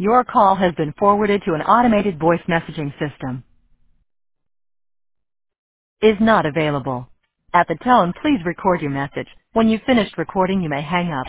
Your call has been forwarded to an automated voice messaging system. Is not available. At the tone, please record your message. When you've finished recording, you may hang up.